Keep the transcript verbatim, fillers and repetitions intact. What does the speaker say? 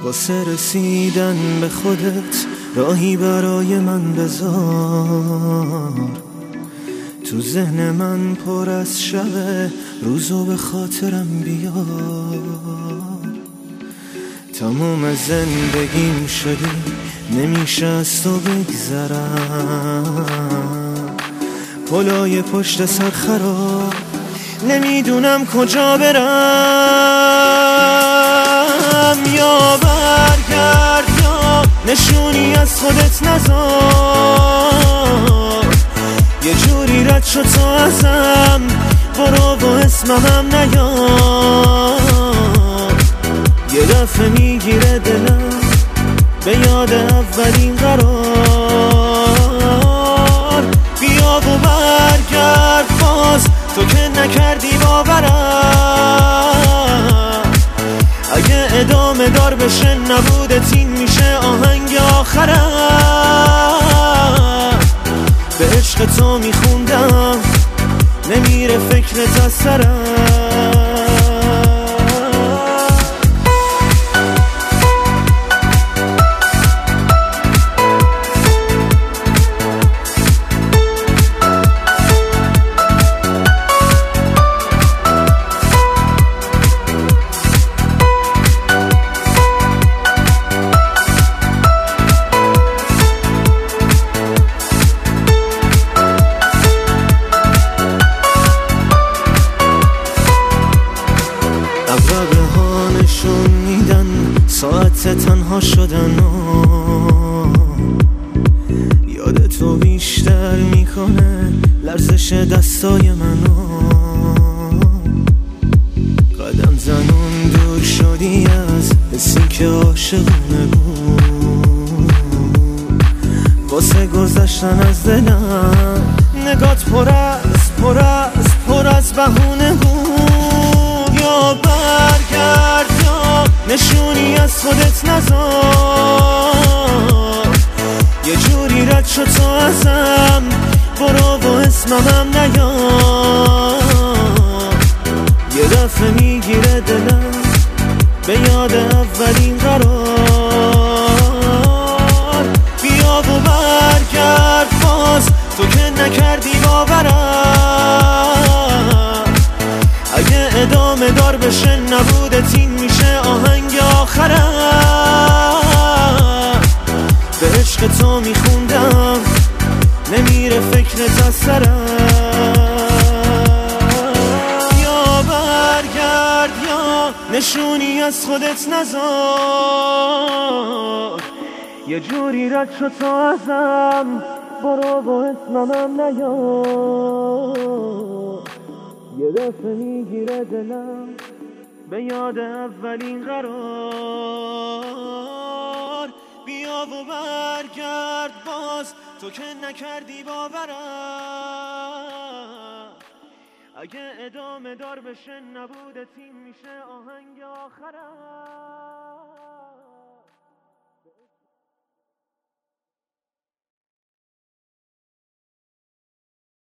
واسه رسیدن به خودت راهی برای من بذار. تو ذهن من پر از شب، روزو به خاطرم بیار. تموم زندگیم شدی، نمیشه از تو بگذرم. پلای پشت سر خراب، نمیدونم کجا برم. یا برگرد یا نشونی از خودت نذار. یه جوری رد شد تو ازم، برو و اسممم نیار. یه دفعه میگیره دلم به یاد اولین قرار. بیا و برگرد باز، تو که نکردی باورم. اگه ادامه دار بشه نبودت این میشه آهنگ آخرم. به عشق تو میخوندم، نمیره فکرت از سرم. عقربه ها نشون میدن ساعت تنها شدن و یاد تو بیشتر میکنه لرزش دستای منو. قدم زنون دور شدی از حسی که عاشقونه بود. واسه گذشتن از دلم نگات پر از پر از پر از بهونه بود. یا برگرد یا نشونی از خودت نذار. یه جوری رد شد تو ازم، برو و اسممم نیار. یه دفعه میگیره دلم به یاد اولین قرار. بیا و برگرد باز، تو که نکردی باورم. اگه ادامه دار بشه نبودت این میشه آهنگ آخرم. به عشق تو میخوندم، نمیره فکرت از سرم. یا برگرد یا نشونی از خودت نذار. یه جوری رد شد تو ازم، برو و اسممم نیار. یه دفعه میگیره دلم به یاد اولین قرار. بیا و برگرد باز، تو که نکردی باورم. اگه ادامه دار بشه نبودت این میشه آهنگ آخرم.